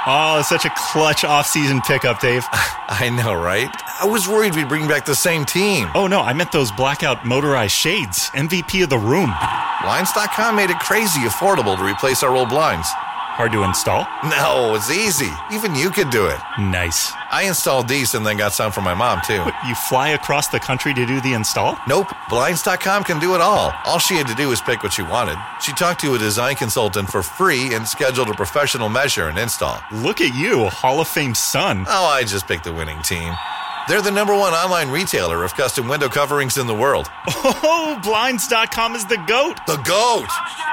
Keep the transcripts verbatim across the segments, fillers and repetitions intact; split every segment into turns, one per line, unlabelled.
Oh, such a clutch off-season pickup, Dave.
I know, right? I was worried we'd bring back the same team.
Oh, no, I meant those blackout motorized shades. M V P of the room.
Blinds dot com made it crazy affordable to replace our old blinds.
Hard to install?
No, it's easy. Even you could do it.
Nice.
I installed these and then got some for my mom, too.
What, you fly across the country to do the install?
Nope. Blinds dot com can do it all. All she had to do was pick what she wanted. She talked to a design consultant for free and scheduled a professional measure and install.
Look at you, Hall of Fame son.
Oh, I just picked the winning team. They're the number one online retailer of custom window coverings in the world.
Oh, Blinds dot com is the GOAT.
The GOAT!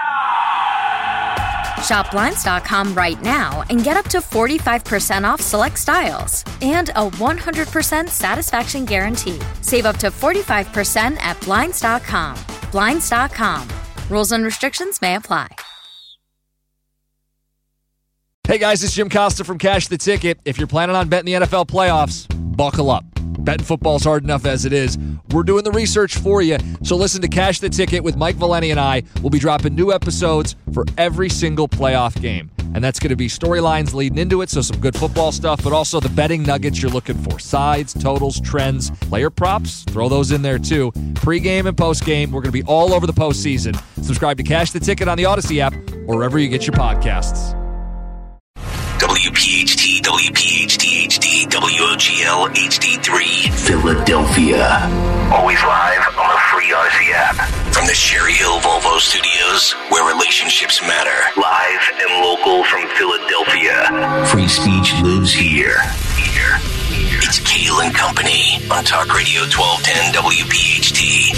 Shop Blinds dot com right now and get up to forty-five percent off select styles and a one hundred percent satisfaction guarantee. Save up to forty-five percent at Blinds dot com. Blinds dot com. Rules and restrictions may apply.
Hey guys, it's Jim Costa from Cash the Ticket. If you're planning on betting the N F L playoffs, buckle up. Betting football's hard enough as it is. We're doing the research for you, so listen to Cash the Ticket with Mike Valeni and I. We'll be dropping new episodes for every single playoff game. And that's going to be storylines leading into it, so some good football stuff, but also the betting nuggets you're looking for. Sides, totals, trends, player props, throw those in there too. Pre-game and post-game, we're going to be all over the postseason. Subscribe to Cash the Ticket on the Odyssey app or wherever you get your podcasts.
W P H T, W P H T H D, W O G L H D three, Philadelphia. Always live on the free Odyssey app. From the Sherry Hill Volvo Studios, where relationships matter. Live and local from Philadelphia. Free speech lives here. Here. here. It's Kale and Company on Talk Radio twelve ten W P H T.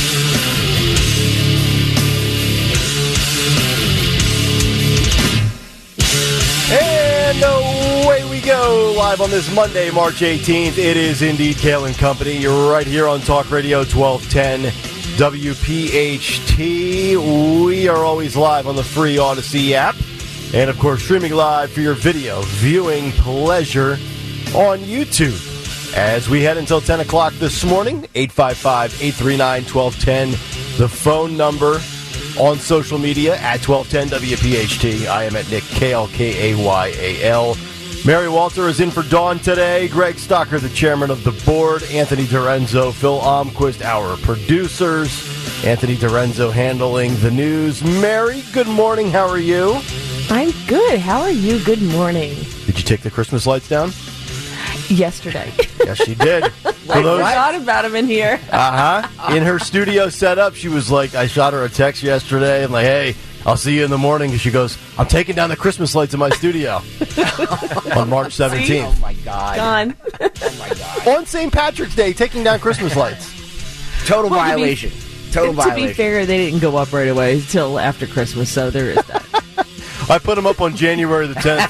And away we go, live on this Monday, March eighteenth. It is indeed Kale and Company. You're right here on Talk Radio twelve ten W P H T. We are always live on the free Odyssey app. And, of course, streaming live for your video viewing pleasure on YouTube. As we head until ten o'clock this morning, eight five five, eight three nine, one two one zero, the phone number. On social media, at twelve ten W P H T. I am at Nick Kale, K A Y A L. Mary Walter is in for Dawn today. Greg Stocker, the chairman of the board. Anthony Dorenzo, Phil Almquist, our producers. Anthony Dorenzo handling the news. Mary, good morning. How are you?
I'm good. How are you? Good morning.
Did you take the Christmas lights down?
Yesterday.
Yes, she did.
I forgot about him in here.
Uh-huh. In her studio setup, she was like, I shot her a text yesterday. I'm like, hey, I'll see you in the morning. And she goes, I'm taking down the Christmas lights in my studio on March seventeenth.
Oh, my God.
Gone.
Oh, my God.
On Saint Patrick's Day, taking down Christmas lights.
Total
Well,
violation.
To be,
Total
to
violation.
be fair, they didn't go up right away until after Christmas, so there is that.
I put them up on January the tenth.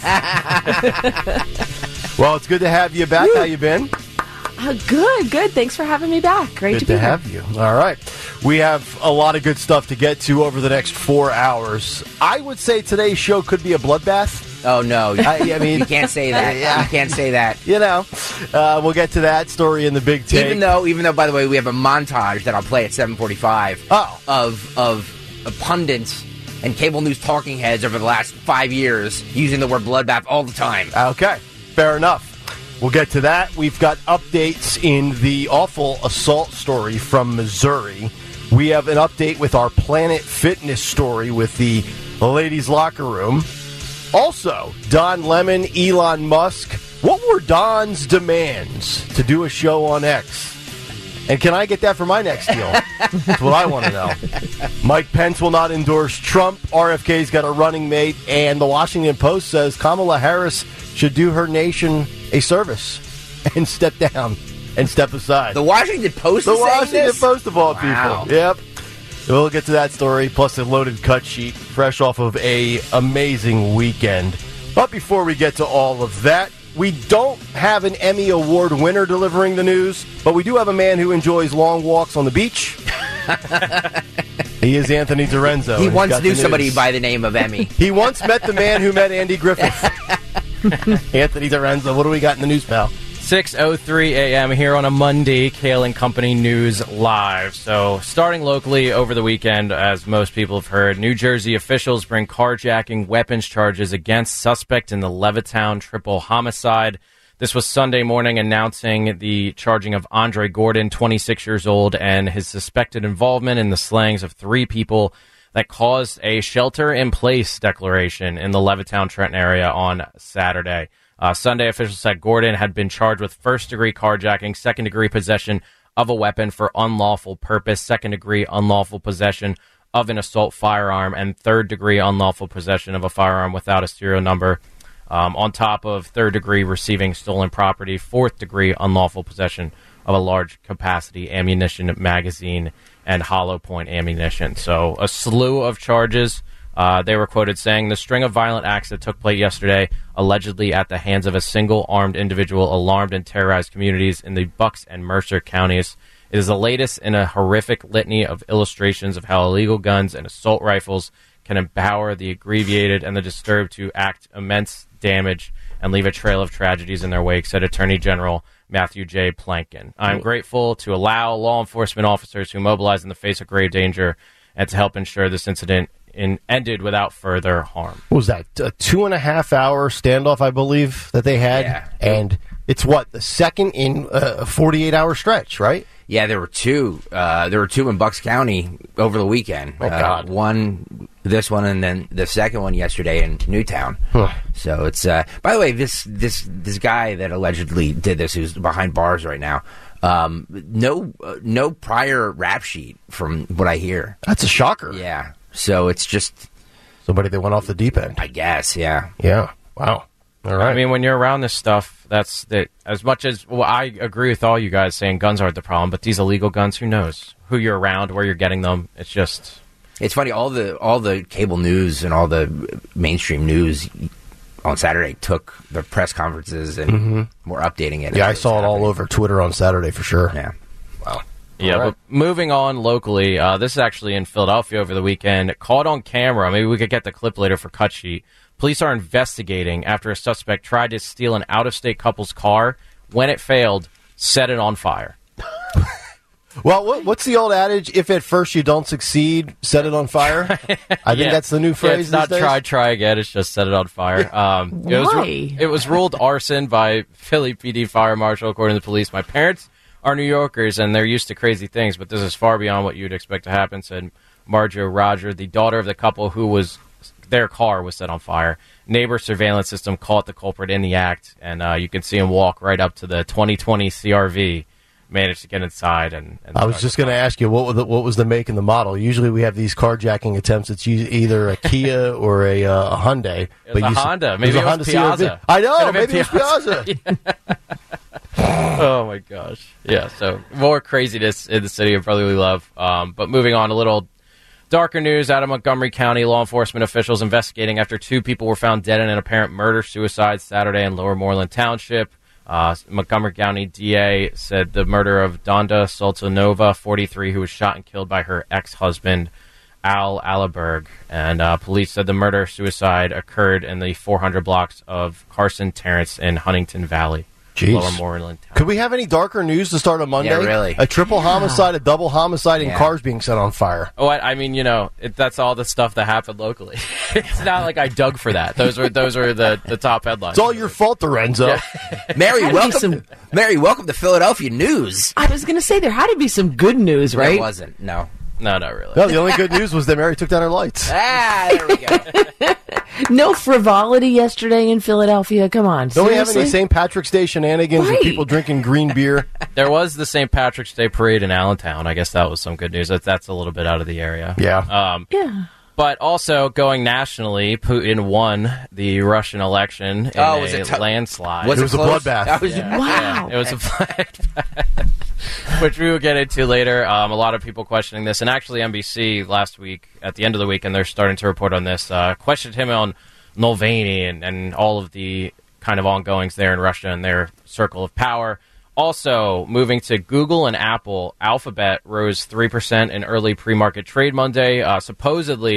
Well, it's good to have you back. How you been?
Uh, good, good. Thanks for having me back. Great
Good
to
to
be here.
have you. All right. We have a lot of good stuff to get to over the next four hours. I would say today's show could be a bloodbath.
Oh, no.
I, I mean,
You can't say that.
Yeah.
You can't say that.
You know, uh, we'll get to that story in the big take.
Even though, even though, by the way, we have a montage that I'll play at seven forty-five
Oh.
of, of of pundits and cable news talking heads over the last five years using the word bloodbath all the time.
Okay, fair enough. We'll get to that. We've got updates in the awful assault story from Missouri. We have an update with our Planet Fitness story with the ladies' locker room. Also, Don Lemon, Elon Musk. What were Don's demands to do a show on X? And can I get that for my next deal? That's what I want to know. Mike Pence will not endorse Trump. R F K's got a running mate. And the Washington Post says Kamala Harris should do her nation a service and step down and step aside.
The Washington Post
The
is saying
Washington
this?
Post of all
Wow.
people. Yep. We'll get to that story, plus a loaded cut sheet, fresh off of a amazing weekend. But before we get to all of that, we don't have an Emmy Award winner delivering the news, but we do have a man who enjoys long walks on the beach. He is Anthony Dorenzo.
He
and he's
once
got
knew
the
somebody
news.
by the name of Emmy.
He once met the man who met Andy Griffith. Anthony Dorenzo, what do we got in the news, pal?
six oh three a.m. here on a Monday, Kale and Company News Live. So, starting locally over the weekend, as most people have heard, New Jersey officials bring carjacking weapons charges against suspect in the Levittown triple homicide. This was Sunday morning, announcing the charging of Andre Gordon, twenty-six years old, and his suspected involvement in the slayings of three people that caused a shelter-in-place declaration in the Levittown-Trenton area on Saturday. Uh, Sunday, officials said Gordon had been charged with first-degree carjacking, second-degree possession of a weapon for unlawful purpose, second-degree unlawful possession of an assault firearm, and third-degree unlawful possession of a firearm without a serial number, um, on top of third-degree receiving stolen property, fourth-degree unlawful possession of a large-capacity ammunition magazine and hollow point ammunition. So a slew of charges. Uh, they were quoted saying, the string of violent acts that took place yesterday, allegedly at the hands of a single armed individual, alarmed and terrorized communities in the Bucks and Mercer counties. It is the latest in a horrific litany of illustrations of how illegal guns and assault rifles can empower the aggrieved and the disturbed to act immense damage and leave a trail of tragedies in their wake, said Attorney General Matthew J. Plankin. I'm grateful to allow law enforcement officers who mobilize in the face of grave danger and to help ensure this incident in, ended without further harm.
What was that? A two and a half hour standoff, I believe, that they had?
Yeah.
And it's what, the second in a forty-eight hour stretch, right?
Yeah, there were two. Uh, there were two in Bucks County over the weekend.
Oh, God.
Uh, one, this one, and then the second one yesterday in Newtown.
Huh.
So it's. Uh, by the way, this this this guy that allegedly did this, who's behind bars right now, um, no uh, no prior rap sheet from what I hear.
That's a shocker.
Yeah. So it's just
somebody that went off the deep end.
I guess. Yeah.
Yeah. Wow. All right.
I mean, when you're around this stuff, that's that. As much as well, I agree with all you guys saying guns aren't the problem, but these illegal guns, who knows who you're around, where you're getting them? It's just.
It's funny. All the all the cable news and all the mainstream news on Saturday took the press conferences and
mm-hmm.
were updating it.
Yeah, I saw it all over Twitter on Saturday for sure.
Yeah.
Wow.
Yeah, right. But moving on locally, uh, this is actually in Philadelphia over the weekend. Caught on camera. Maybe we could get the clip later for cut sheet. Police are investigating after a suspect tried to steal an out-of-state couple's car. When it failed, set it on fire.
Well, what, what's the old adage? If at first you don't succeed, set it on fire. I think
yeah.
that's the new phrase.
Yeah, it's not
these days.
try, try again. It's just set it on fire. Um, it was,
Why?
It was ruled arson by Philly P D fire marshal, according to the police. My parents are New Yorkers, and they're used to crazy things, but this is far beyond what you'd expect to happen, said Marjo Roger, the daughter of the couple who was their car was set on fire. Neighbor surveillance system caught the culprit in the act, and uh, you can see him walk right up to the twenty twenty C R V. Managed to get inside. and, and
I was just going to ask you, what was, the, what was the make and the model? Usually we have these carjacking attempts. It's either a Kia or a, uh, a Hyundai.
It was
but
a
you
Honda.
S-
Maybe
it was,
it was
a Honda
Piazza.
C R V. I know.
Could have
Maybe
been
it was Piazza.
Yeah. Oh, my gosh. Yeah, so more craziness in the city of brotherly love. Um, but moving on, a little darker news out of Montgomery County. Law enforcement officials investigating after two people were found dead in an apparent murder-suicide Saturday in Lower Moreland Township. Uh, Montgomery County D A said the murder of Donda Soltanova, forty-three, who was shot and killed by her ex-husband, Al Allerberg. And uh, police said the murder-suicide occurred in the four hundred blocks of Carson Terrace in Huntington Valley.
Jeez.
Lower Moreland Town.
Could we have any darker news to start on Monday?
Yeah, really.
A triple homicide, a double homicide, and
Yeah.
cars being set on fire.
Oh, I, I mean, you know, it, that's all the stuff that happened locally. It's not like I dug for that. Those were those were the, the top headlines.
It's all your fault, Lorenzo.
Yeah.
Mary,
Had to be
welcome.
some-
Mary, welcome to Philadelphia news.
I was going to say there had to be some good news,
There
right?
wasn't. No.
No, not really.
No, the only good news was that Mary took down her lights.
Ah, there we go.
No frivolity yesterday in Philadelphia. Come on.
Don't we have any
seriously?
Saint Patrick's Day shenanigans
Right.
and people drinking green beer?
There was the Saint Patrick's Day parade in Allentown. I guess that was some good news. That, that's a little bit out of the area.
Yeah.
Um,
Yeah.
But also going nationally, Putin won the Russian election in
Oh, was
a
it tou-
landslide.
Was
It was a
close?
bloodbath.
That was
Yeah.
Wow.
It was a bloodbath, which we will get into later. Um, a lot of people questioning this, and actually N B C last week, at the end of the week, and they're starting to report on this, uh, questioned him on Navalny and, and all of the kind of ongoings there in Russia and their circle of power. Also, moving to Google and Apple, Alphabet rose three percent in early pre-market trade Monday. Uh, supposedly,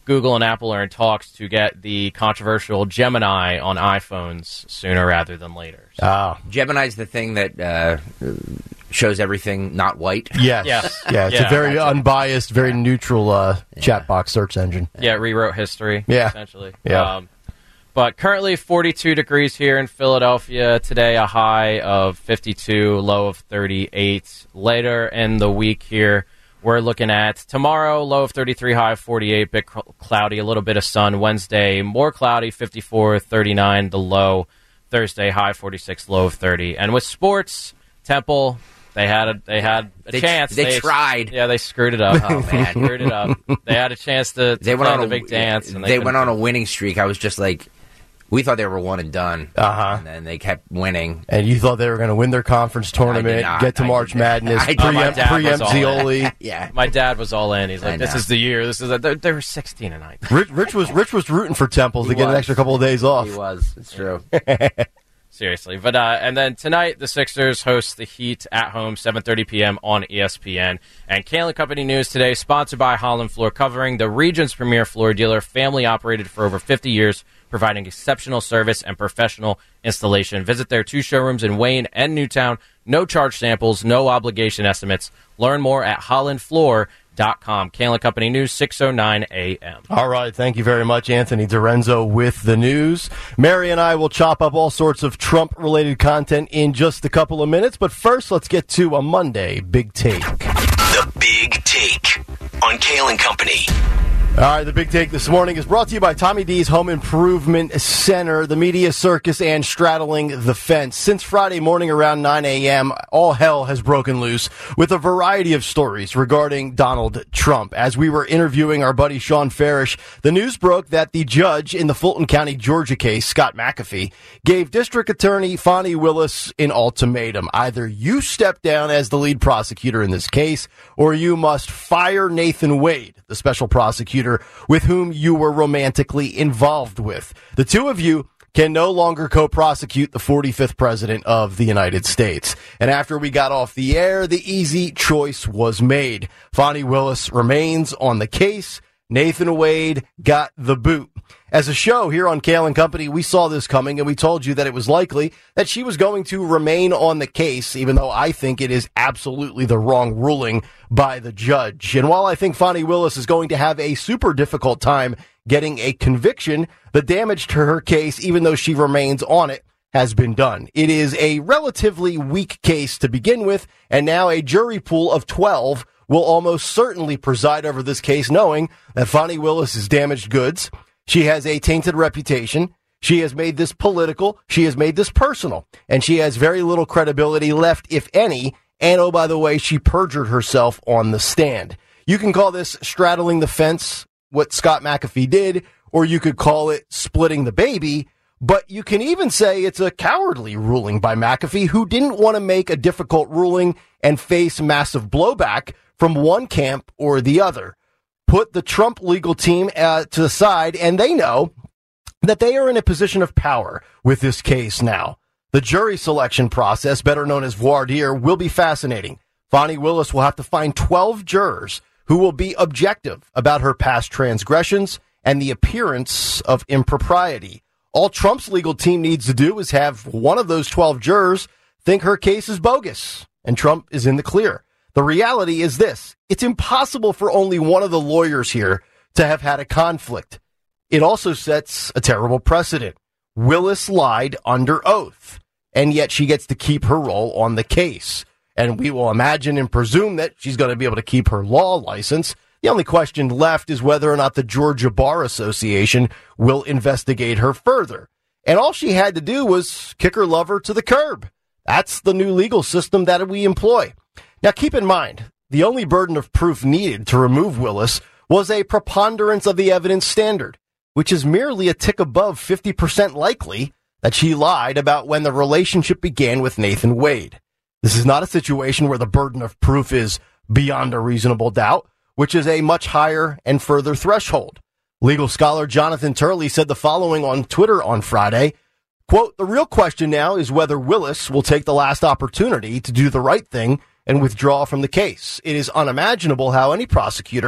Google and Apple are in talks to get the controversial Gemini on iPhones sooner rather than later. So.
Oh.
Gemini's the thing that uh, shows everything not white.
Yes.
Yes.
Yeah, it's
Yeah.
a very unbiased, very
Yeah.
neutral uh,
Yeah.
chat box search engine.
Yeah, it rewrote history,
Yeah.
essentially.
Yeah.
Um, but currently forty-two degrees here in Philadelphia. Today a high of fifty-two, low of thirty-eight. Later in the week here, we're looking at tomorrow, low of thirty-three, high of forty-eight, bit cl- cloudy, a little bit of sun. Wednesday, more cloudy, fifty-four, thirty-nine, the low. Thursday, high forty-six, low of thirty. And with sports, Temple, they had a, they had a
They-
chance.
they tried.
Yeah, they screwed it up.
Oh, man.
Screwed it up. They had a chance to, to
They went
play
on
the
a
big dance. And
They,
they,
went on a winning streak. I was just like, we thought they were one and done.
Uh-huh.
And then they kept winning.
And you thought they were going to win their conference tournament,
not.
get to
I
March
did-
Madness,
I did-
Oh, my
preempt,
dad was
preempt
all in.
Zioli.
Yeah.
My dad was all in. He's
I
like, "This
know.
is the year. This is a, they, they were sixteen and nine."
Rich, Rich was Rich was rooting for Temple to
He
get an
was.
extra couple of days off.
He was. It's true.
Seriously, but uh, and then tonight the Sixers host the Heat at home, seven thirty p.m. on E S P N. And Kalen Company News today, sponsored by Holland Floor, covering the region's premier floor dealer, family operated for over fifty years, providing exceptional service and professional installation. Visit their two showrooms in Wayne and Newtown. No charge samples, no obligation estimates. Learn more at holland floor dot com. Kalen Company News, six oh nine a.m.
All right, thank you very much, Anthony Dorenzo, with the news. Mary and I will chop up all sorts of Trump-related content in just a couple of minutes, but first, let's get to a Monday Big Take.
The Big Take on Kalen Company.
All right, the Big Take this morning is brought to you by Tommy D's Home Improvement Center, the media circus, and straddling the fence. Since Friday morning around nine a.m., all hell has broken loose with a variety of stories regarding Donald Trump. As we were interviewing our buddy Sean Farish, the news broke that the judge in the Fulton County, Georgia case, Scott McAfee, gave District Attorney Fani Willis an ultimatum. Either you step down as the lead prosecutor in this case, or you must fire Nathan Wade, the special prosecutor with whom you were romantically involved with. The two of you can no longer co-prosecute the forty-fifth president of the United States. And after we got off the air, the easy choice was made. Fani Willis remains on the case. Nathan Wade got the boot. As a show here on Kalen Company, we saw this coming, and we told you that it was likely that she was going to remain on the case, even though I think it is absolutely the wrong ruling by the judge. And while I think Fani Willis is going to have a super difficult time getting a conviction, the damage to her case, even though she remains on it, has been done. It is a relatively weak case to begin with, and now a jury pool of twelve will almost certainly preside over this case, knowing that Fani Willis is damaged goods. She has a tainted reputation. She has made this political. She has made this personal. And she has very little credibility left, if any. And, oh, by the way, she perjured herself on the stand. You can call this straddling the fence, what Scott McAfee did, or you could call it splitting the baby. But you can even say it's a cowardly ruling by McAfee, who didn't want to make a difficult ruling and face massive blowback from one camp or the other. Put the Trump legal team uh, to the side, and they know that they are in a position of power with this case now. The jury selection process, better known as voir dire, will be fascinating. Fani Willis will have to find twelve jurors who will be objective about her past transgressions and the appearance of impropriety. All Trump's legal team needs to do is have one of those twelve jurors think her case is bogus, and Trump is in the clear. The reality is this: it's impossible for only one of the lawyers here to have had a conflict. It also sets a terrible precedent. Willis lied under oath, and yet she gets to keep her role on the case. And we will imagine and presume that she's going to be able to keep her law license. The only question left is whether or not the Georgia Bar Association will investigate her further. And all she had to do was kick her lover to the curb. That's the new legal system that we employ. Now, keep in mind, the only burden of proof needed to remove Willis was a preponderance of the evidence standard, which is merely a tick above fifty percent likely that she lied about when the relationship began with Nathan Wade. This is not a situation where the burden of proof is beyond a reasonable doubt, which is a much higher and further threshold. Legal scholar Jonathan Turley said the following on Twitter on Friday, quote, "The real question now is whether Willis will take the last opportunity to do the right thing and withdraw from the case. It is unimaginable how any prosecutor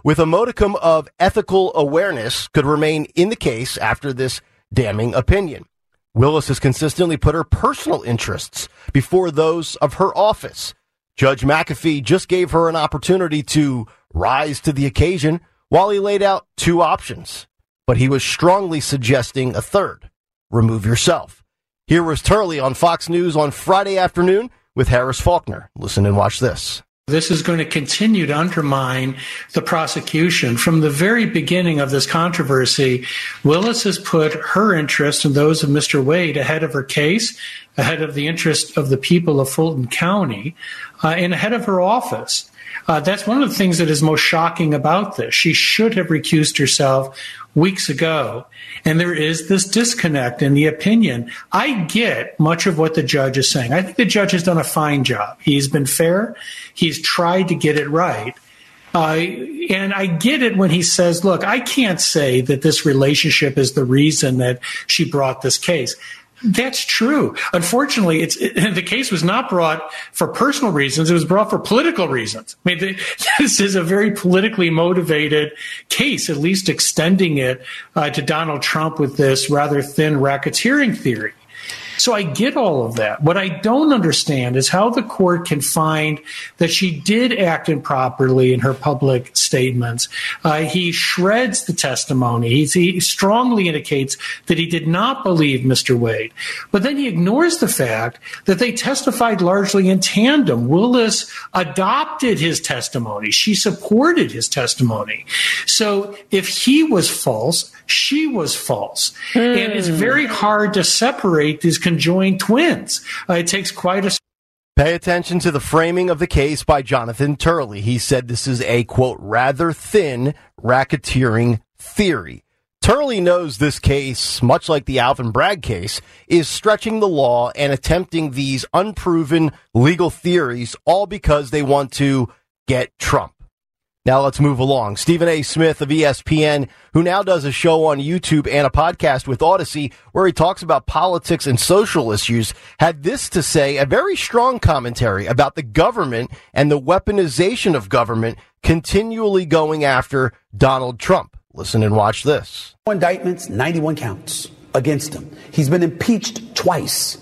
with a modicum of ethical awareness could remain in the case after this damning opinion. Willis has consistently put her personal interests before those of her office. Judge McAfee just gave her an opportunity to rise to the occasion while he laid out two options, but he was strongly suggesting a third: remove yourself. Here was Turley on Fox News on Friday afternoon with Harris Faulkner. Listen and watch this.
This is going to continue to undermine the prosecution. From the very beginning of this controversy, Willis has put her interests and those of Mister Wade ahead of her case, ahead of the interest of the people of Fulton County, uh, and ahead of her office. Uh, that's one of the things that is most shocking about this. She should have recused herself weeks ago. And there is this disconnect in the opinion. I get much of what the judge is saying. I think the judge has done a fine job. He's been fair. He's tried to get it right. Uh, and I get it when he says, look, I can't say that this relationship is the reason that she brought this case. That's true. Unfortunately, it's it, the case was not brought for personal reasons. It was brought for political reasons. I mean, the, this is a very politically motivated case, at least extending it uh, to Donald Trump with this rather thin racketeering theory. So I get all of that. What I don't understand is how the court can find that she did act improperly in her public statements. Uh, he shreds the testimony. He's, he strongly indicates that he did not believe Mister Wade. But then he ignores the fact that they testified largely in tandem. Willis adopted his testimony. She supported his testimony. So if he was false, she was false. Mm. And it's very hard to separate these conjoined twins. Uh, it takes quite a...
Pay attention to the framing of the case by Jonathan Turley. He said this is a, quote, rather thin racketeering theory. Turley knows this case, much like the Alvin Bragg case, is stretching the law and attempting these unproven legal theories, all because they want to get Trump. Now let's move along. Stephen A. Smith of E S P N, who now does a show on YouTube and a podcast with Odyssey where he talks about politics and social issues, had this to say, a very strong commentary about the government and the weaponization of government continually going after Donald Trump. Listen and watch this.
Indictments, ninety-one counts against him. He's been impeached twice.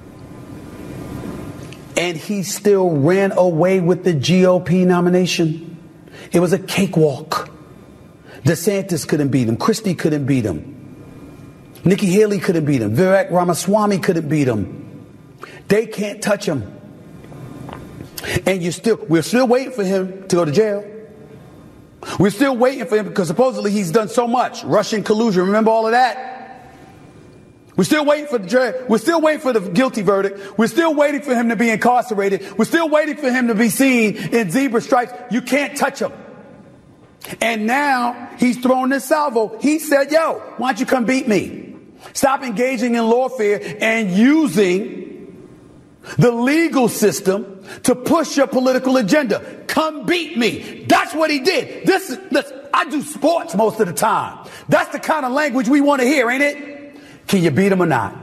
And he still ran away with the G O P nomination. It was a cakewalk. DeSantis couldn't beat him. Christie couldn't beat him. Nikki Haley couldn't beat him. Vivek Ramaswamy couldn't beat him. They can't touch him. And you still, we're still waiting for him to go to jail. We're still waiting for him because supposedly he's done so much. Russian collusion. Remember all of that? We're still waiting for the jury. We're still waiting for the guilty verdict. We're still waiting for him to be incarcerated. We're still waiting for him to be seen in zebra stripes. You can't touch him. And now he's throwing this salvo. He said, yo, why don't you come beat me? Stop engaging in lawfare and using the legal system to push your political agenda. Come beat me. That's what he did. This is, listen, I do sports most of the time. That's the kind of language we want to hear, ain't it? Can you beat him or not?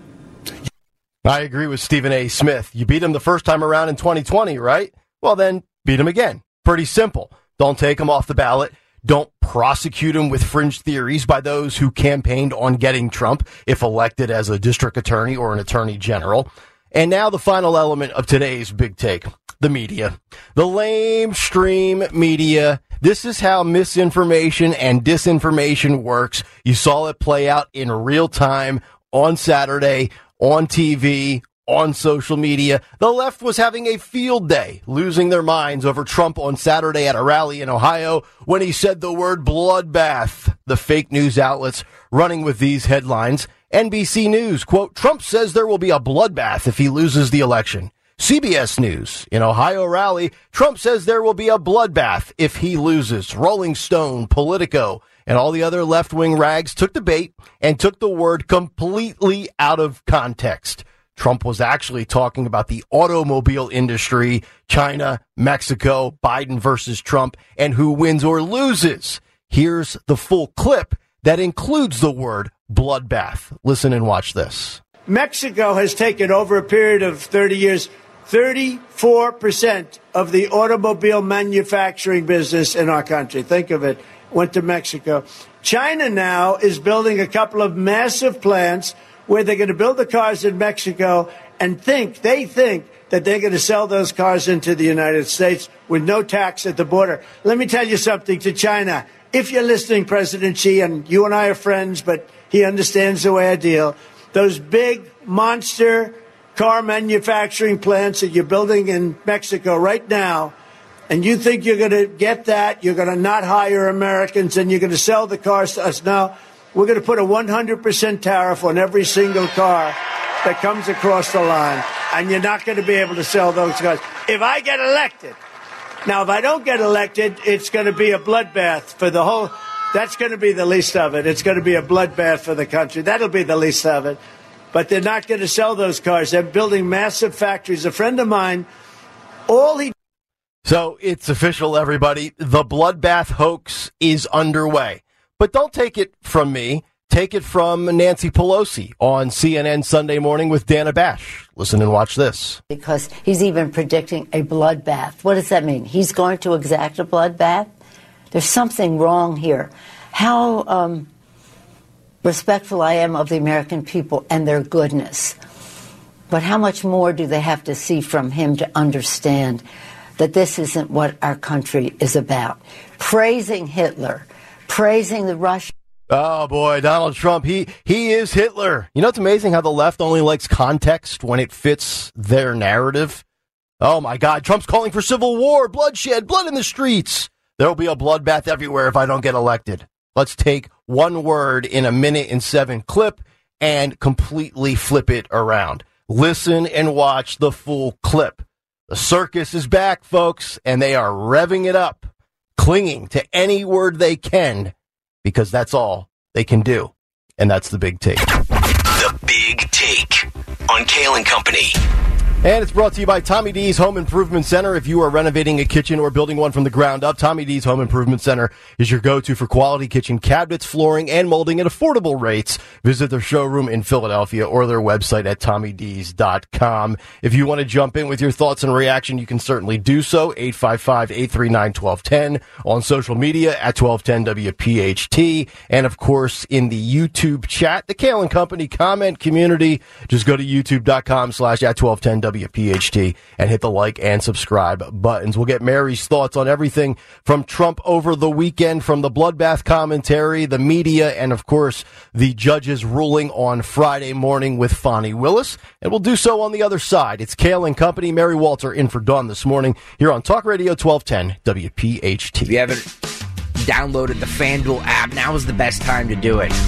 I agree with Stephen A. Smith. You beat him the first time around in twenty twenty, right? Well, then beat him again. Pretty simple. Don't take him off the ballot. Don't prosecute him with fringe theories by those who campaigned on getting Trump if elected as a district attorney or an attorney general. And now the final element of today's big take, the media. The lamestream media. This is how misinformation and disinformation works. You saw it play out in real time on Saturday, on T V, on social media. The left was having a field day, losing their minds over Trump on Saturday at a rally in Ohio when he said the word bloodbath. The fake news outlets running with these headlines. N B C News, quote, Trump says there will be a bloodbath if he loses the election. C B S News, in Ohio rally, Trump says there will be a bloodbath if he loses. Rolling Stone, Politico, and all the other left-wing rags took the bait and took the word completely out of context. Trump was actually talking about the automobile industry, China, Mexico, Biden versus Trump, and who wins or loses. Here's the full clip that includes the word bloodbath. Listen and watch this.
Mexico has taken over a period of thirty years thirty-four percent of the automobile manufacturing business in our country, think of it, went to Mexico. China now is building a couple of massive plants where they're going to build the cars in Mexico and think, they think that they're going to sell those cars into the United States with no tax at the border. Let me tell you something to China. If you're listening, President Xi, and you and I are friends, but he understands the way I deal, those big monster car manufacturing plants that you're building in Mexico right now, and you think you're going to get that, you're going to not hire Americans, and you're going to sell the cars to us. No, we're going to put a one hundred percent tariff on every single car that comes across the line, and you're not going to be able to sell those cars. If I get elected, now if I don't get elected, it's going to be a bloodbath for the whole, that's going to be the least of it. It's going to be a bloodbath for the country. That'll be the least of it. But they're not going to sell those cars. They're building massive factories. A friend of mine, all he...
So it's official, everybody. The bloodbath hoax is underway. But don't take it from me. Take it from Nancy Pelosi on C N N Sunday Morning with Dana Bash. Listen and watch this.
Because he's even predicting a bloodbath. What does that mean? He's going to exact a bloodbath? There's something wrong here. How um, respectful I am of the American people and their goodness. But how much more do they have to see from him to understand that this isn't what our country is about? Praising Hitler, praising the Russians.
Oh, boy, Donald Trump, he he is Hitler. You know, it's amazing how the left only likes context when it fits their narrative. Oh, my God, Trump's calling for civil war, bloodshed, blood in the streets. There'll be a bloodbath everywhere if I don't get elected. Let's take one word in a minute and seven clip and completely flip it around. Listen and watch the full clip. The circus is back, folks, and they are revving it up, clinging to any word they can, because that's all they can do. And that's the big take.
The Big Take on Kale and Company.
And it's brought to you by Tommy D's Home Improvement Center. If you are renovating a kitchen or building one from the ground up, Tommy D's Home Improvement Center is your go-to for quality kitchen cabinets, flooring, and molding at affordable rates. Visit their showroom in Philadelphia or their website at tommy d's dot com. If you want to jump in with your thoughts and reaction, you can certainly do so. eight five five, eight three nine, one two one zero on social media at twelve ten W P H T. And, of course, in the YouTube chat, the Kale and Company comment community. Just go to youtube.com slash at twelve ten W P H T and hit the like and subscribe buttons. We'll get Mary's thoughts on everything from Trump over the weekend, from the bloodbath commentary, the media, and, of course, the judge's ruling on Friday morning with Fonnie Willis. And we'll do so on the other side. It's Kale and Company. Mary Walter in for Dawn this morning here on Talk Radio twelve ten W P H T.
If you haven't downloaded the FanDuel app, now is the best time to do it.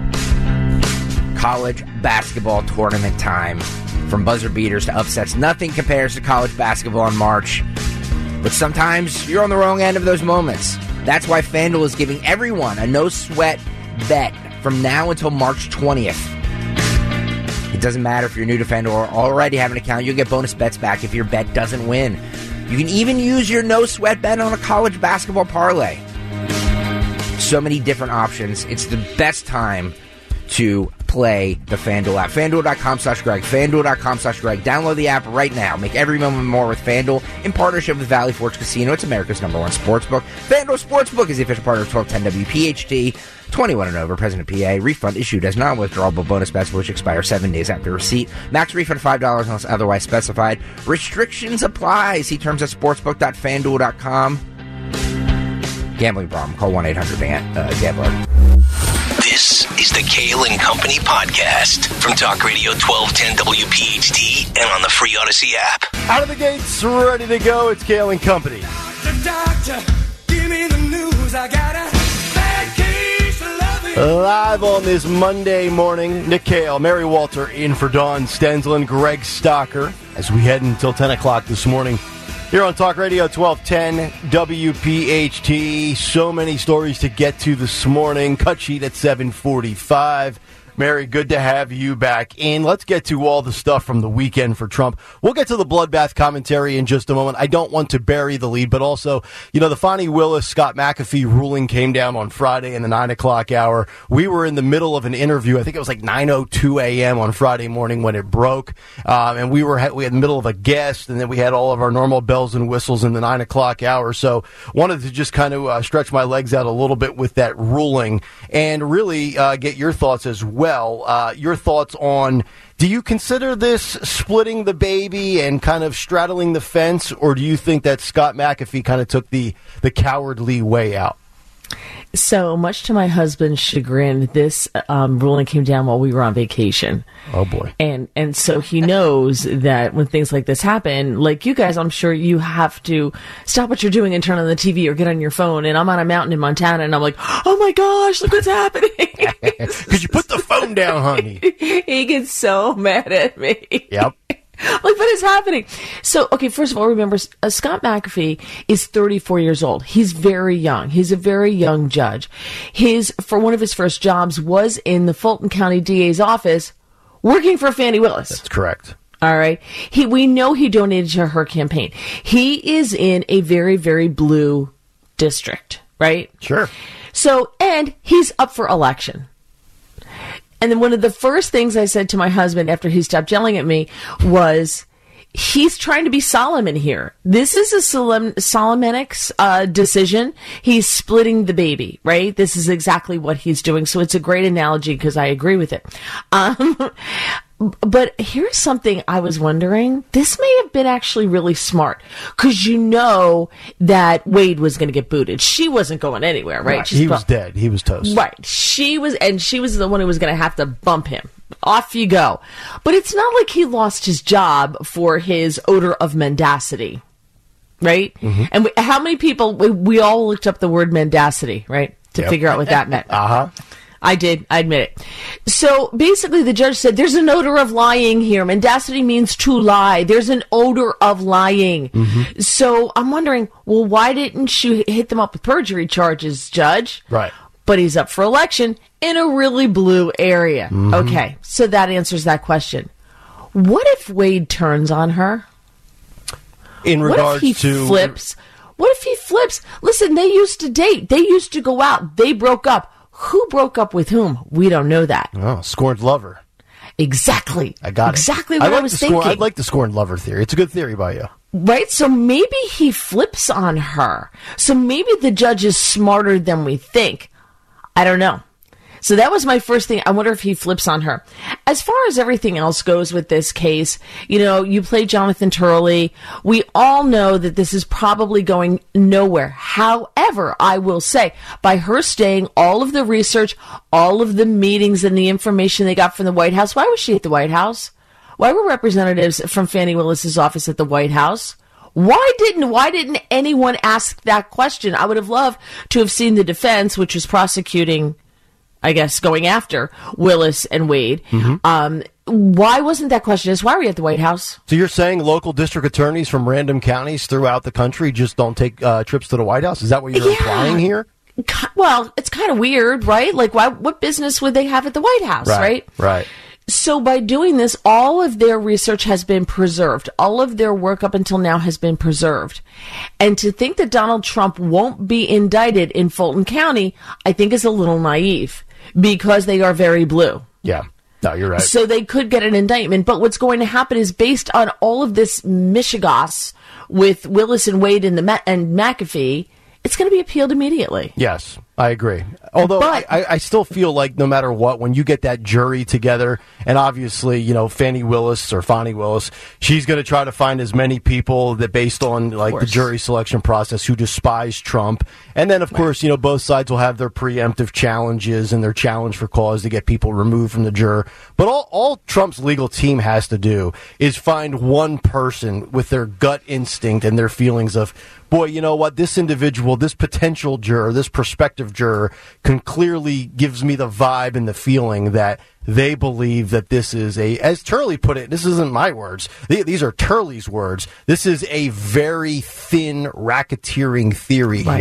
College basketball tournament time. From buzzer beaters to upsets, nothing compares to college basketball in March. But sometimes you're on the wrong end of those moments. That's why FanDuel is giving everyone a no-sweat bet from now until March twentieth. It doesn't matter if you're new to FanDuel or already have an account. You'll get bonus bets back if your bet doesn't win. You can even use your no-sweat bet on a college basketball parlay. So many different options. It's the best time to play the FanDuel app. FanDuel.com slash Greg. FanDuel.com slash Greg. Download the app right now. Make every moment more with FanDuel in partnership with Valley Forge Casino. It's America's number one sportsbook. FanDuel Sportsbook is the official partner of twelve ten W P H T. twenty-one and over. President P A. Refund issued as non-withdrawable bonus bets which expire seven days after receipt. Max refund five dollars unless otherwise specified. Restrictions apply. See terms at sportsbook dot fan duel dot com. Gambling problem. Call one eight hundred gambler.
This is the Kale and Company podcast from Talk Radio twelve ten W P H T and on the free Odyssey app.
Out of the gates, ready to go. It's Kale and Company.
Doctor, doctor, give me the news. I got a bad case of loving.
Live on this Monday morning, Nick Kale, Mary Walter in for Dawn Stensland, Greg Stocker, as we head until ten o'clock this morning. Here on Talk Radio twelve ten W P H T. So many stories to get to this morning. Cut sheet at seven forty-five. Mary, good to have you back in. Let's get to all the stuff from the weekend for Trump. We'll get to the bloodbath commentary in just a moment. I don't want to bury the lead, but also, you know, the Fani Willis, Scott McAfee ruling came down on Friday in the nine o'clock hour. We were in the middle of an interview. I think it was like nine oh two a.m. on Friday morning when it broke. Um, and we were we had in the middle of a guest, and then we had all of our normal bells and whistles in the nine o'clock hour. So wanted to just kind of uh, stretch my legs out a little bit with that ruling and really uh, get your thoughts as well. Well, uh, your thoughts on, do you consider this splitting the baby and kind of straddling the fence, or do you think that Scott McAfee kind of took the, the cowardly way out?
So, much to my husband's chagrin, this um, ruling came down while we were on vacation.
Oh, boy.
And and so he knows that when things like this happen, like you guys, I'm sure you have to stop what you're doing and turn on the T V or get on your phone. And I'm on a mountain in Montana, and I'm like, oh, my gosh, look what's happening.
Could you put the phone down, honey?
He gets so mad at me.
Yep.
Like, what is happening? So, okay, first of all, remember, uh, Scott McAfee is thirty-four years old. He's very young. He's a very young judge. His, for one of his first jobs was in the Fulton County D A's office working for Fani Willis.
That's correct.
All right. He, we know he donated to her campaign. He is in a very, very blue district, right?
Sure.
So, and he's up for election. And then one of the first things I said to my husband after he stopped yelling at me was, he's trying to be Solomon here. This is a Solom- Solomonic uh, decision. He's splitting the baby, right? This is exactly what he's doing. So it's a great analogy because I agree with it. Um, but here's something I was wondering. This may have been actually really smart because you know that Wade was going to get booted. She wasn't going anywhere, right?
right. He was dead. He was toast.
Right. She was, and she was the one who was going to have to bump him. Off you go. But it's not like he lost his job for his odor of mendacity, right? Mm-hmm. And we, how many people, we, we all looked up the word mendacity, right? To
yep.
figure out what that meant.
Uh-huh.
I did. I admit it. So basically the judge said, there's an odor of lying here. Mendacity means to lie. There's an odor of lying. Mm-hmm. So I'm wondering, well, why didn't you hit them up with perjury charges, Judge?
Right.
But he's up for election in a really blue area.
Mm-hmm.
Okay, so that answers that question. What if Wade turns on her?
In regards
what if he
to
flips? What if he flips? Listen, they used to date. They used to go out. They broke up. Who broke up with whom? We don't know that.
Oh, scorned lover.
Exactly.
I got
exactly
it. Exactly
what
I, like
I was
the
thinking.
Scorn, I'd like the scorned lover theory. It's a good theory by you.
Right? So maybe he flips on her. So maybe the judge is smarter than we think. I don't know. So that was my first thing. I wonder if he flips on her. As far as everything else goes with this case, you know, you play Jonathan Turley. We all know that this is probably going nowhere. However, I will say, by her staying, all of the research, all of the meetings and the information they got from the White House, why was she at the White House? Why were representatives from Fani Willis's office at the White House? Why didn't why didn't anyone ask that question? I would have loved to have seen the defense, which was prosecuting, I guess, going after Willis and Wade. Mm-hmm. Um, why wasn't that question asked? Why were you at the White House?
So you're saying local district attorneys from random counties throughout the country just don't take uh, trips to the White House? Is that what you're
yeah.
implying here?
Well, it's kind of weird, right? Like, why? What business would they have at the White House, right?
Right. right.
So by doing this, all of their research has been preserved. All of their work up until now has been preserved. And to think that Donald Trump won't be indicted in Fulton County, I think is a little naive because they are very blue.
Yeah. No, you're right.
So they could get an indictment. But what's going to happen is based on all of this mishigas with Willis and Wade and, the Ma- and McAfee, it's going to be appealed immediately.
Yes, I agree. Although
but,
I, I still feel like no matter what, when you get that jury together, and obviously, you know, Fani Willis or Fani Willis, she's going to try to find as many people that based on like the jury selection process who despise Trump. And then, of right. course, you know, both sides will have their preemptive challenges and their challenge for cause to get people removed from the juror. But all, all Trump's legal team has to do is find one person with their gut instinct and their feelings of, boy, you know what, this individual, this potential juror, this prospective juror can clearly gives me the vibe and the feeling that they believe that this is a, as Turley put it, this isn't my words, these are Turley's words, this is a very thin racketeering theory right. here.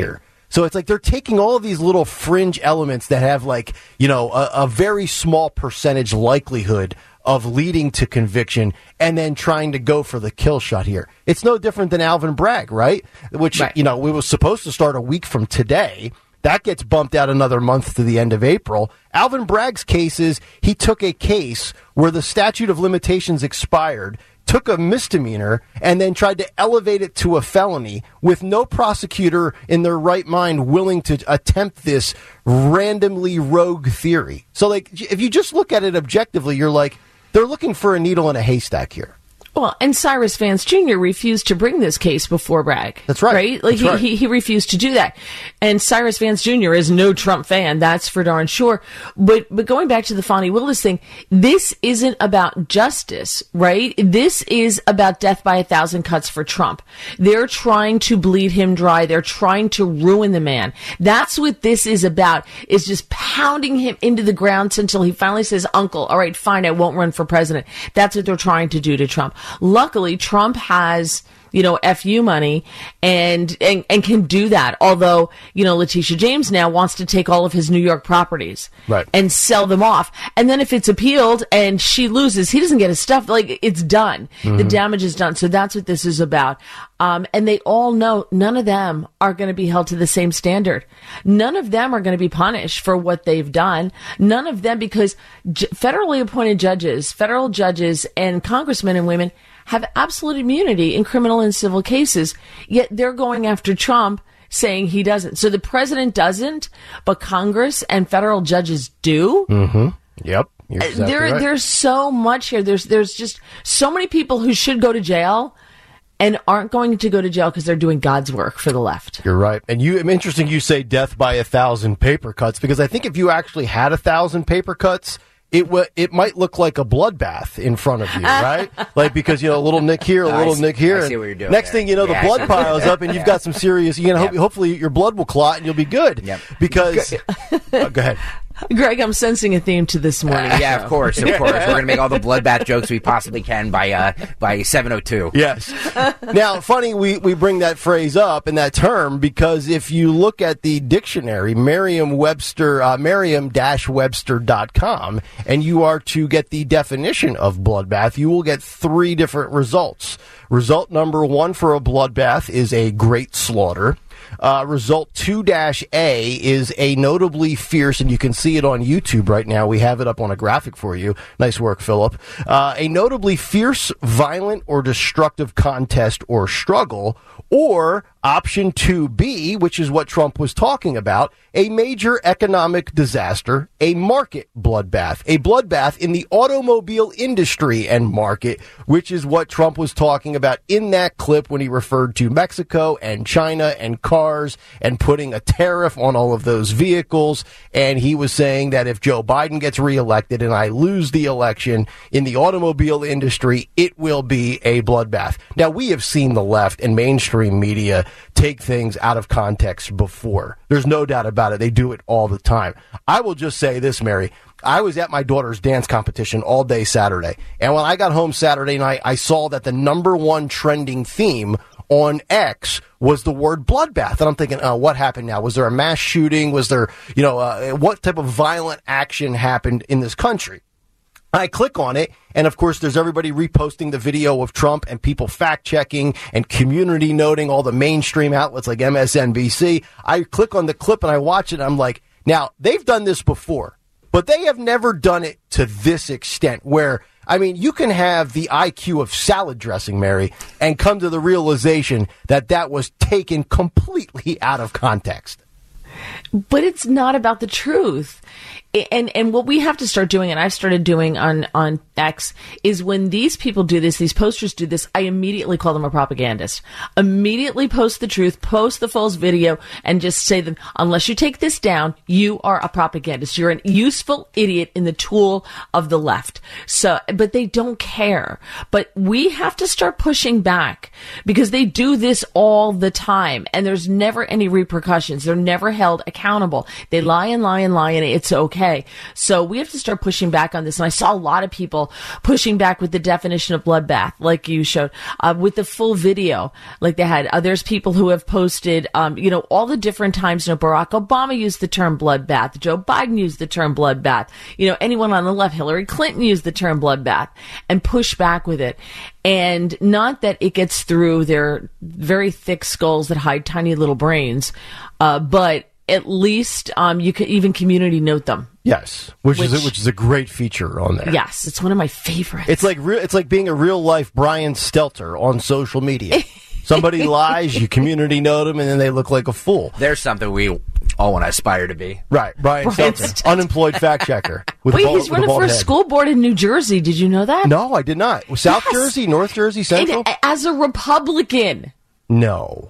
So it's like they're taking all of these little fringe elements that have like, you know, a, a very small percentage likelihood of leading to conviction and then trying to go for the kill shot here. It's no different than Alvin Bragg, right? Which, right. you know, we were supposed to start a week from today. That gets bumped out another month to the end of April. Alvin Bragg's case is he took a case where the statute of limitations expired, took a misdemeanor, and then tried to elevate it to a felony with no prosecutor in their right mind willing to attempt this randomly rogue theory. So, like, if you just look at it objectively, you're like, they're looking for a needle in a haystack here.
Well, and Cyrus Vance Junior refused to bring this case before Bragg.
That's right.
Right? Like,
That's
he,
right.
he, he refused to do that. And Cyrus Vance Junior is no Trump fan, that's for darn sure. But, but going back to the Fonnie Willis thing, this isn't about justice, right? This is about death by a thousand cuts for Trump. They're trying to bleed him dry. They're trying to ruin the man. That's what this is about, is just pounding him into the ground until he finally says, uncle, all right, fine, I won't run for president. That's what they're trying to do to Trump. Luckily, Trump has, you know, F U money and, and, and can do that. Although, you know, Letitia James now wants to take all of his New York properties
right.
and sell them off. And then if it's appealed and she loses, he doesn't get his stuff. Like, it's done. Mm-hmm. The damage is done. So that's what this is about. Um, and they all know none of them are going to be held to the same standard. None of them are going to be punished for what they've done. None of them, because j- federally appointed judges, federal judges, and congressmen and women have absolute immunity in criminal and civil cases, yet they're going after Trump saying he doesn't. So the president doesn't, but Congress and federal judges do.
Mm-hmm. Yep. You're exactly
there,
right.
There's so much here. There's, there's just so many people who should go to jail and aren't going to go to jail because they're doing God's work for the left.
You're right. And you, interesting you say death by a thousand paper cuts, because I think if you actually had a thousand paper cuts, it w- it might look like a bloodbath in front of you, right? Like, because, you know, a little nick here, a
No,
little
I see,
nick here.
I see
and
what you're doing
next
there.
thing you know,
Yeah,
the blood
I see.
piles up, and you've
Yeah.
got some serious, you know,
Yep.
hope, hopefully your blood will clot and you'll be good.
Yep.
Because, oh, go ahead.
Greg, I'm sensing a theme to this morning.
Uh, yeah, of course, of course. We're going to make all the bloodbath jokes we possibly can by uh, by seven oh two.
Yes. Now, funny we, we bring that phrase up and that term because if you look at the dictionary, Merriam-Webster, uh, Merriam Webster dot com, and you are to get the definition of bloodbath, you will get three different results. Result number one for a bloodbath is a great slaughter. Uh, result two dash A is a notably fierce, and you can see it on YouTube right now. We have it up on a graphic for you. Nice work, Philip. Uh, a notably fierce, violent, or destructive contest or struggle. Or option two B, which is what Trump was talking about, a major economic disaster, a market bloodbath, a bloodbath in the automobile industry and market, which is what Trump was talking about in that clip when he referred to Mexico and China and cars and putting a tariff on all of those vehicles. And he was saying that if Joe Biden gets reelected and I lose the election in the automobile industry, it will be a bloodbath. Now, we have seen the left and mainstream media take things out of context before. There's no doubt about it. They do it all the time. I will just say this, Mary. I was at my daughter's dance competition all day Saturday. And when I got home Saturday night, I saw that the number one trending theme on X was the word bloodbath. And I'm thinking, oh, what happened now? Was there a mass shooting? Was there, you know, uh, what type of violent action happened in this country? I click on it, and of course, there's everybody reposting the video of Trump and people fact-checking and community noting all the mainstream outlets like M S N B C. I click on the clip, and I watch it, and I'm like, now, they've done this before, but they have never done it to this extent where, I mean, you can have the I Q of salad dressing, Mary, and come to the realization that that was taken completely out of context.
But it's not about the truth. And and what we have to start doing, and I've started doing on, on X, is when these people do this, these posters do this, I immediately call them a propagandist. Immediately post the truth, post the false video, and just say them, unless you take this down, you are a propagandist. You're an useful idiot in the tool of the left. So, but they don't care. But we have to start pushing back because they do this all the time, and there's never any repercussions. They're never held accountable. They lie and lie and lie, and it's okay. K. So we have to start pushing back on this. And I saw a lot of people pushing back with the definition of bloodbath, like you showed, uh, with the full video, like they had. Uh, there's people who have posted, um, you know, all the different times. You know, Barack Obama used the term bloodbath. Joe Biden used the term bloodbath. You know, anyone on the left, Hillary Clinton used the term bloodbath, and push back with it. And not that it gets through their very thick skulls that hide tiny little brains, uh, but at least um, you could even community note them.
Yes, which,
Which-
is a, which is a great feature on there.
Yes, it's one of my favorites.
It's like re- it's like being a real life Brian Stelter on social media. Somebody lies, you community note them, and then they look like a fool.
There's something we all want to aspire to be.
Right, Brian,
Brian
Stelter,
Stelter.
unemployed fact checker. With
Wait,
a bald,
he's
with a
running
bald
for a
head.
school board in New Jersey. Did you know that?
No, I did not. South
Yes.
Jersey, North Jersey, Central.
And, as a Republican.
No.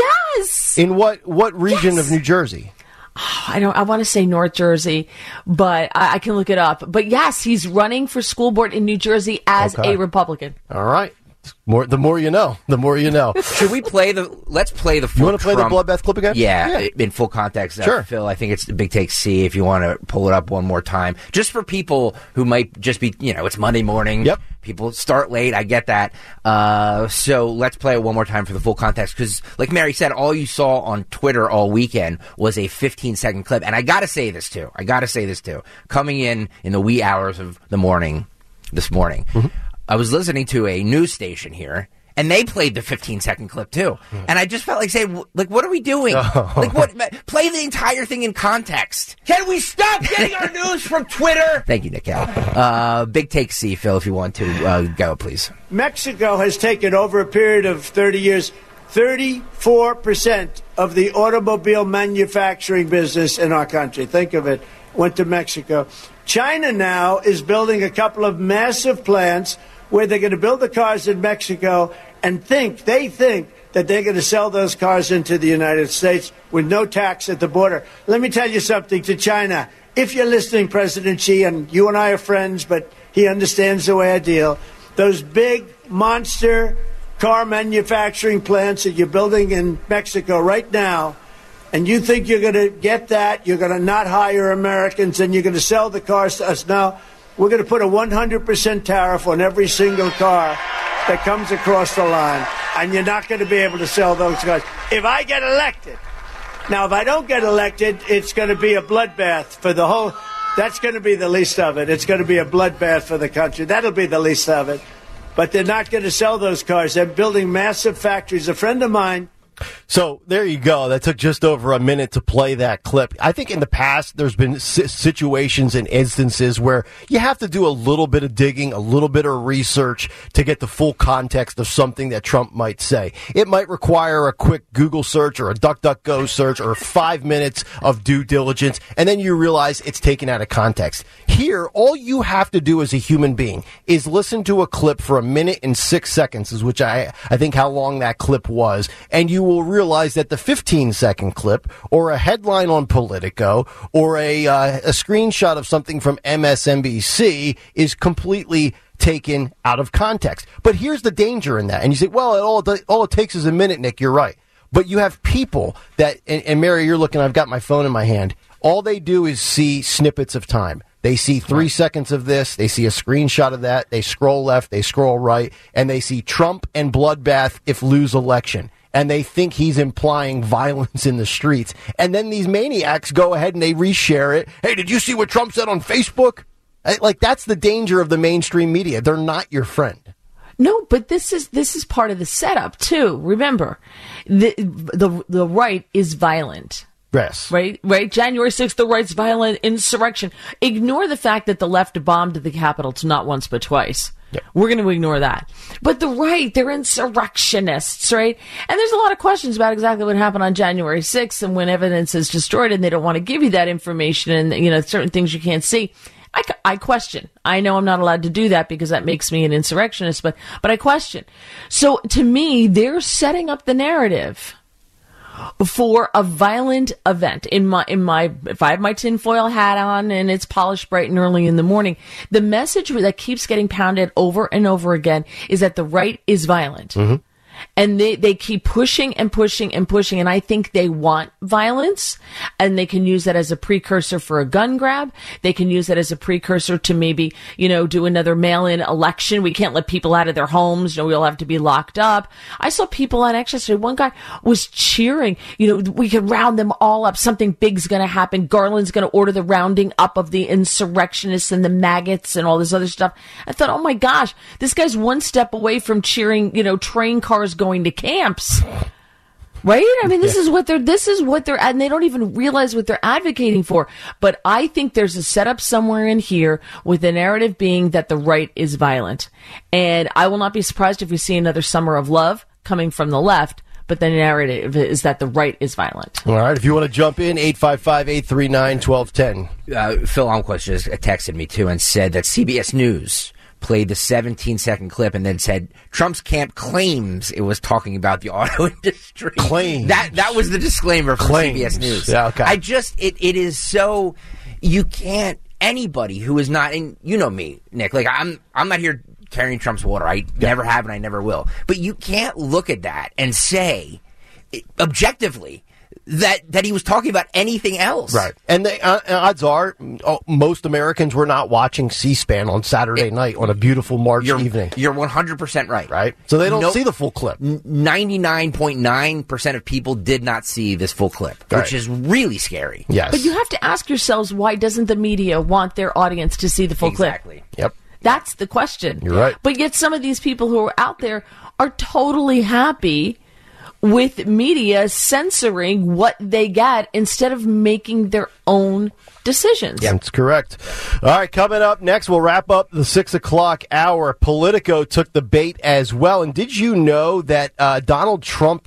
Yes.
In what what region
Yes.
of New Jersey?
I don't. I want to say North Jersey, but I, I can look it up. But yes, he's running for school board in New Jersey as
Okay.
a Republican.
All right. More the more you know, the more you know.
Should we play the? Let's play the. Full
You want to play
Trump-
the bloodbath clip again?
Yeah,
Yeah.
in full context. Uh,
Sure.
Phil, I think it's the Big Take C if you want to pull it up one more time. Just for people who might just be, you know, it's Monday morning.
Yep.
People start late. I get that. Uh, so let's play it one more time for the full context. Because, like Mary said, all you saw on Twitter all weekend was a fifteen second clip. And I got to say this, too. I got to say this, too. Coming in in the wee hours of the morning, this morning,
Mm-hmm.
I was listening to a news station here. And they played the fifteen second clip too, and I just felt like saying, w- "Like, what are we doing?
Oh.
Like, what? ma- Play the entire thing in context. Can we stop getting our news from Twitter?" Thank you, Nick Cal. Uh, Big Take C, Phil, if you want to uh, go, please.
Mexico has taken over a period of thirty years, thirty-four percent of the automobile manufacturing business in our country. Think of it. Went to Mexico. China now is building a couple of massive plants where they're going to build the cars in Mexico and think, they think that they're going to sell those cars into the United States with no tax at the border. Let me tell you something to China. If you're listening, President Xi, and you and I are friends, but he understands the way I deal, those big monster car manufacturing plants that you're building in Mexico right now, and you think you're going to get that, you're going to not hire Americans, and you're going to sell the cars to us now, we're going to put a one hundred percent tariff on every single car that comes across the line, and you're not going to be able to sell those cars. If I get elected, now if I don't get elected, it's going to be a bloodbath for the whole, that's going to be the least of it. It's going to be a bloodbath for the country. That'll be the least of it. But they're not going to sell those cars. They're building massive factories. A friend of mine,
So there you go. That took just over a minute to play that clip. I think in the past there's been si- situations and instances where you have to do a little bit of digging, a little bit of research to get the full context of something that Trump might say. It might require a quick Google search or a DuckDuckGo search or five minutes of due diligence, and then you realize it's taken out of context. Here, all you have to do as a human being is listen to a clip for a minute and six seconds, is which I, I think how long that clip was, and you will realize that the fifteen second clip or a headline on Politico or a, uh, a screenshot of something from M S N B C is completely taken out of context. But here's the danger in that. And you say, well, it all, all it takes is a minute, Nick. You're right. But you have people that, and, and Mary, you're looking, I've got my phone in my hand. All they do is see snippets of time. They see three seconds of this. They see a screenshot of that. They scroll left. They scroll right. And they see Trump and bloodbath if lose election. And they think he's implying violence in the streets. And then these maniacs go ahead and they reshare it. Hey, did you see what Trump said on Facebook? Like, that's the danger of the mainstream media. They're not your friend.
No, but this is this is part of the setup too. Remember, the the the right is violent.
Yes.
Right, right. January sixth, the right's violent insurrection. Ignore the fact that the left bombed the Capitol not once but twice.
Yep.
We're going to ignore that. But the right, they're insurrectionists, right? And there's a lot of questions about exactly what happened on January sixth and when evidence is destroyed and they don't want to give you that information and, you know, certain things you can't see. I, I question. I know I'm not allowed to do that because that makes me an insurrectionist, but, but I question. So to me, they're setting up the narrative for a violent event. In my, in my, if I have my tinfoil hat on and it's polished bright and early in the morning, the message that keeps getting pounded over and over again is that the right is violent.
Mm-hmm.
And they, they keep pushing and pushing and pushing. And I think they want violence, and they can use that as a precursor for a gun grab. They can use that as a precursor to maybe, you know, do another mail-in election. We can't let people out of their homes. You know, we all have to be locked up. I saw people on X yesterday. One guy was cheering, you know, we can round them all up. Something big's going to happen. Garland's going to order the rounding up of the insurrectionists and the maggots and all this other stuff. I thought, oh my gosh, this guy's one step away from cheering, you know, train cars going to camps. Right? I mean, this is what they're, this is what they're, and they don't even realize what they're advocating for. But I think there's a setup somewhere in here with the narrative being that the right is violent. And I will not be surprised if we see another summer of love coming from the left. But the narrative is that the right is violent.
All right. If you want to jump in, eight five five, eight three nine, one two one zero.
Uh, Phil Almquist just texted me, too, and said that C B S News played the seventeen-second clip and then said Trump's camp claims it was talking about the auto industry.
Claims.
That that was the disclaimer from
Claims.
C B S News.
Yeah, okay.
I just, it, it is so, you can't, anybody who is not, and you know me, Nick, like I'm I'm not here carrying Trump's water. I yeah. never have and I never will. But you can't look at that and say, objectively, that that he was talking about anything else.
Right. And the uh, odds are oh, most Americans were not watching C-SPAN on Saturday it, night on a beautiful March
you're,
evening.
You're one hundred percent right.
Right. So they don't
nope.
see the full clip.
ninety-nine point nine percent of people did not see this full clip,
right.
which is really scary.
Yes.
But you have to ask yourselves, why doesn't the media want their audience to see the full
exactly.
clip?
Yep.
That's the question.
You're right.
But yet some of these people who are out there are totally happy with media censoring what they get instead of making their own decisions.
Yeah, that's correct. All right, coming up next, we'll wrap up the six o'clock hour. Politico took the bait as well. And did you know that uh, Donald Trump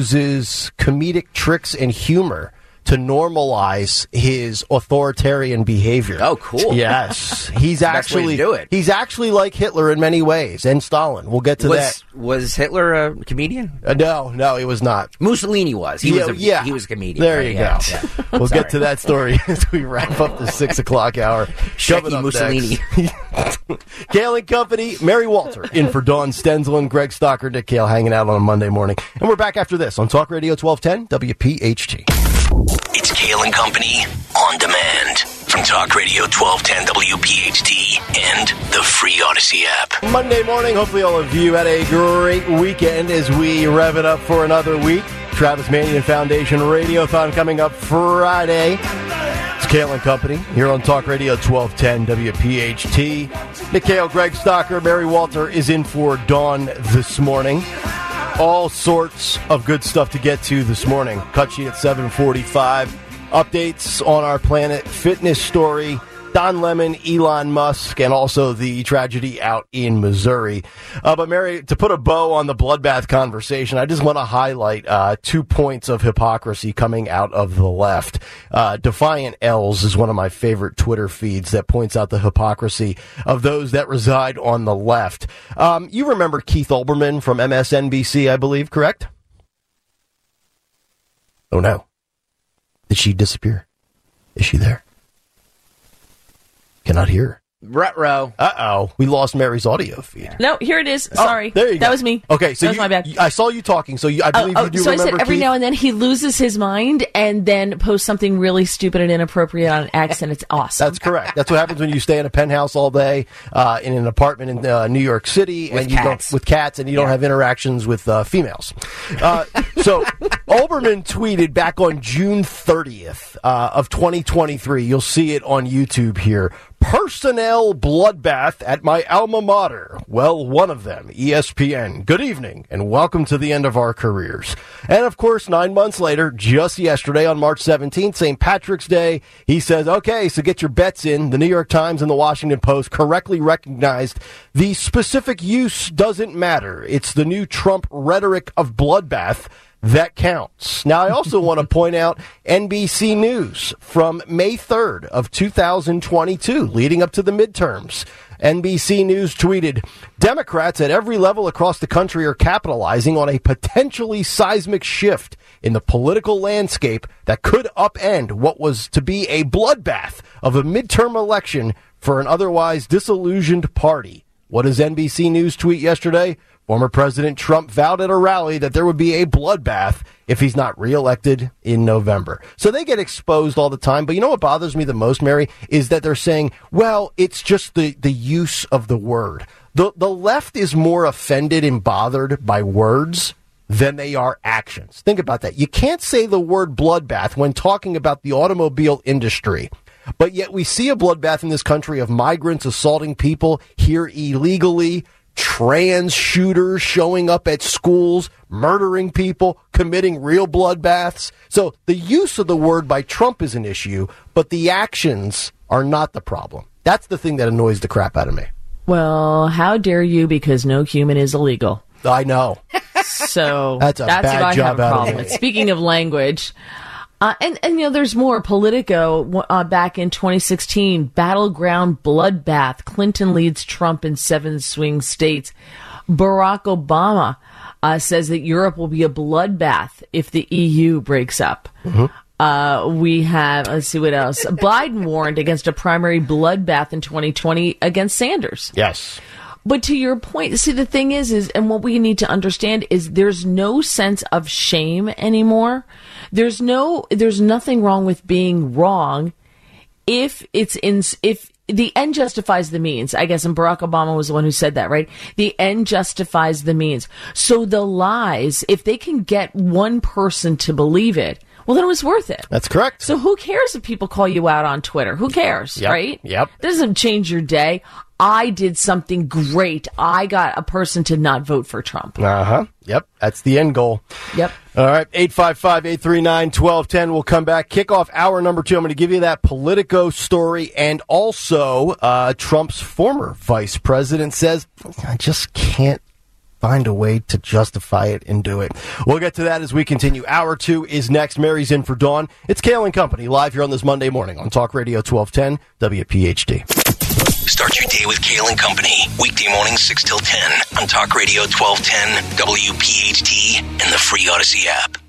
uses comedic tricks and humor to normalize his authoritarian behavior?
Oh, cool.
Yes. He's actually
do it.
He's actually like Hitler in many ways, and Stalin. We'll get to
was,
that.
Was Hitler a comedian?
Uh, no, no, he was not.
Mussolini was. He
yeah,
was a,
yeah.
he was a comedian.
There
right?
you
yeah,
go.
Yeah.
We'll
Sorry.
get to that story as we wrap up the six o'clock hour.
Shecky Mussolini.
Kale and Company, Mary Walter in for Dawn Stensland, Greg Stocker, Nick Kale hanging out on a Monday morning. And we're back after this on Talk Radio twelve ten W P H T.
It's Kale and Company on demand from Talk Radio twelve ten W P H T and the free Odyssey app.
Monday morning, hopefully all of you had a great weekend as we rev it up for another week. Travis Manion Foundation Radiothon coming up Friday. It's Kale and Company here on Talk Radio twelve ten W P H T. Nick Kale, Greg Stocker, Mary Walter is in for Dawn this morning. All sorts of good stuff to get to this morning. Cut sheet at seven forty-five. Updates on our Planet Fitness story. Don Lemon, Elon Musk, and also the tragedy out in Missouri. Uh, but Mary, to put a bow on the bloodbath conversation, I just want to highlight uh, two points of hypocrisy coming out of the left. Uh, Defiant L's is one of my favorite Twitter feeds that points out the hypocrisy of those that reside on the left. Um, you remember Keith Olbermann from M S N B C, I believe, correct? Oh no. Did she disappear? Is she there? Cannot hear.
Ruh-roh.
Uh-oh. We lost Mary's audio feed.
No, here it is. Sorry.
Oh, there you go.
That was me.
Okay, so
that was
you,
my bad.
I saw you talking, so you, I believe
oh, oh,
you do
so
remember
I said every
Keith?
now and then he loses his mind and then posts something really stupid and inappropriate on X, and it's awesome.
That's correct. That's what happens when you stay in a penthouse all day uh, in an apartment in uh, New York City
with
and you
cats.
don't with cats and you
Yeah.
don't have interactions with uh, females. Uh, so Olbermann tweeted back on June thirtieth uh, of twenty twenty-three. You'll see it on YouTube here. Personnel bloodbath at my alma mater. Well, one of them, E S P N. Good evening, and welcome to the end of our careers. And, of course, nine months later, just yesterday on March seventeenth, Saint Patrick's Day, he says, okay, so get your bets in. The New York Times and the Washington Post correctly recognized the specific use doesn't matter. It's the new Trump rhetoric of bloodbath that counts. Now, I also want to point out N B C News from May third of two thousand twenty-two, leading up to the midterms. N B C News tweeted, Democrats at every level across the country are capitalizing on a potentially seismic shift in the political landscape that could upend what was to be a bloodbath of a midterm election for an otherwise disillusioned party. What does N B C News tweet yesterday? Former President Trump vowed at a rally that there would be a bloodbath if he's not reelected in November. So they get exposed all the time. But you know what bothers me the most, Mary, is that they're saying, well, it's just the, the use of the word. The, the left is more offended and bothered by words than they are actions. Think about that. You can't say the word bloodbath when talking about the automobile industry. But yet we see a bloodbath in this country of migrants assaulting people here illegally, trans shooters showing up at schools, murdering people, committing real bloodbaths. So the use of the word by Trump is an issue, but the actions are not the problem. That's the thing that annoys the crap out of me.
Well, how dare you, because no human is illegal.
I know.
So
that's a
that's
bad
what I
job
have a
out of
problem
me.
with. Speaking of language, uh, and, and, you know, there's more. Politico, uh, back in twenty sixteen, battleground bloodbath. Clinton leads Trump in seven swing states. Barack Obama uh, says that Europe will be a bloodbath if the E U breaks up.
Mm-hmm.
Uh, we have, let's see what else. Biden warned against a primary bloodbath in twenty twenty against Sanders.
Yes.
But to your point, see, the thing is, is, and what we need to understand is there's no sense of shame anymore. There's no, there's nothing wrong with being wrong if it's in, if the end justifies the means, I guess, and Barack Obama was the one who said that, right? The end justifies the means. So the lies, if they can get one person to believe it, well, then it was worth it.
That's correct.
So who cares if people call you out on Twitter? Who cares,
Yep.
right?
Yep.
Doesn't change your day. I did something great. I got a person to not vote for Trump.
Uh-huh. Yep. That's the end goal.
Yep.
All right. eight five five, eight three nine, one two one zero. We'll come back. Kick off hour number two. I'm going to give you that Politico story. And also, uh, Trump's former vice president says, I just can't find a way to justify it and do it. We'll get to that as we continue. Hour two is next. Mary's in for Dawn. It's Kale and Company live here on this Monday morning on Talk Radio twelve ten W P H D.
Start your day with Kale and Company. Weekday mornings six till ten on Talk Radio twelve ten W P H D and the free Odyssey app.